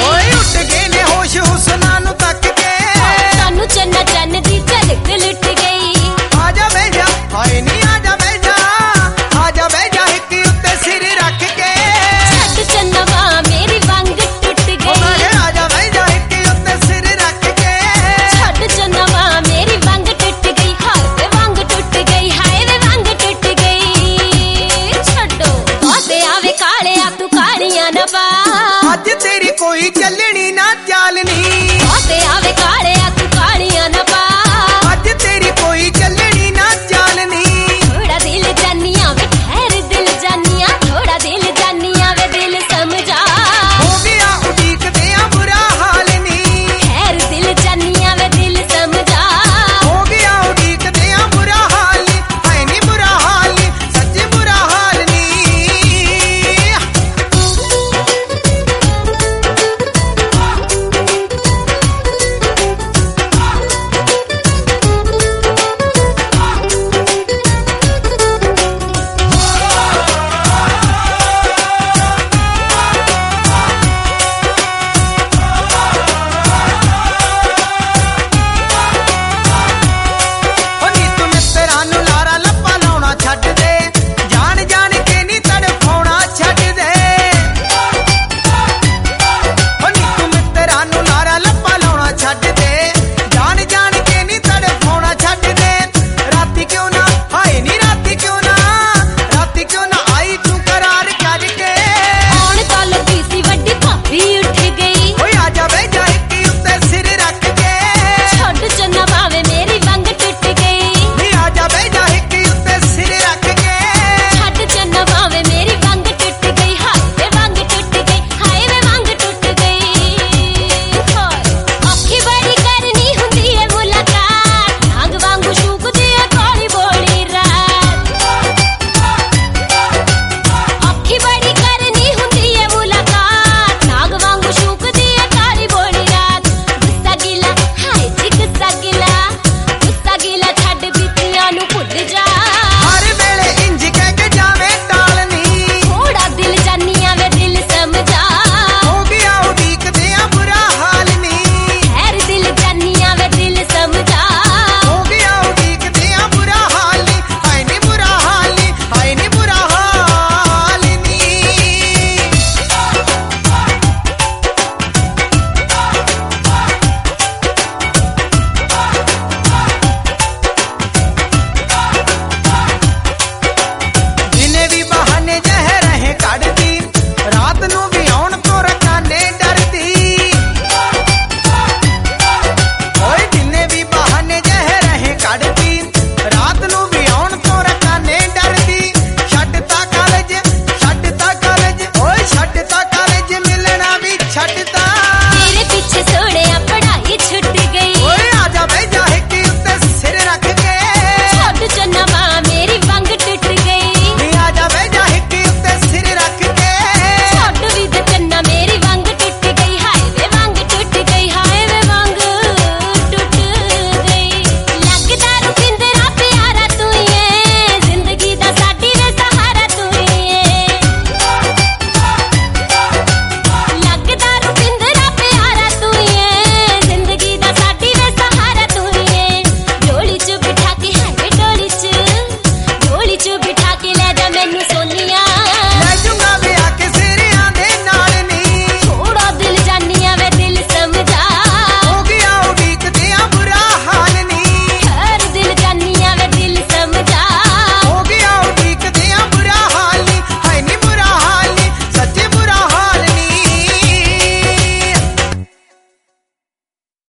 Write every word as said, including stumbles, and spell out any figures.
ਓਏ ਉੱਡ ਗਏ ਨੇ ਹੋਸ਼ ਹੁਸਨਾ ਨੂੰ ਤੱਕ ਕੇ ਸਾਨੂੰ ਚੰਨਾ ਚੰਨ ਦੀ ਝਲਕ ਲੁੱਟ ਗਈ ਆ ਜਾ ਬਹਿ ਜਾ ਹਾਏ ਨੀ ਆ ਜਾ ਬਹਿ ਜਾ ਆ ਜਾ ਬਹਿ ਜਾ ਇੱਕ ਉੱਤੇ ਸਿਰ ਰੱਖ ਕੇ ਛੱਡ ਚੰਨਵਾ ਮੇਰੀ ਵੰਗ ਟੁੱਟ ਗਈ ਆ ਜਾ ਬਹਿ ਜਾ ਇੱਕ ਉੱਤੇ ਸਿਰ ਰੱਖ ਕੇ ਛੱਡ ਚੰਨਵਾ ਮੇਰੀ ਵੰਗ ਟੁੱਟ ਗਈ ਹਾਏ ਵੇ ਵੰਗ ਟੁੱਟ ਗਈ ਹਾਏ ਵੇ ਵੰਗ ਟੁੱਟ ਗਈ ਛੱਡੋ ਉਹਦੇ ਆਵੇ ਕਾਲਿਆ ਤੂੰ ਕਾਲੀਆਂ ਨਾ ਪਾ ਅੱਜ ਤੇਰੀ ਕੋਈ ਚੱਲਣੀ ਨਾ ਚਾਲਨੀ ਉਹਦੇ ਆਵੇ ਕਾਲਿਆ ਤੂੰ ਕਾਲੀਆਂ ਨਾ ਪਾ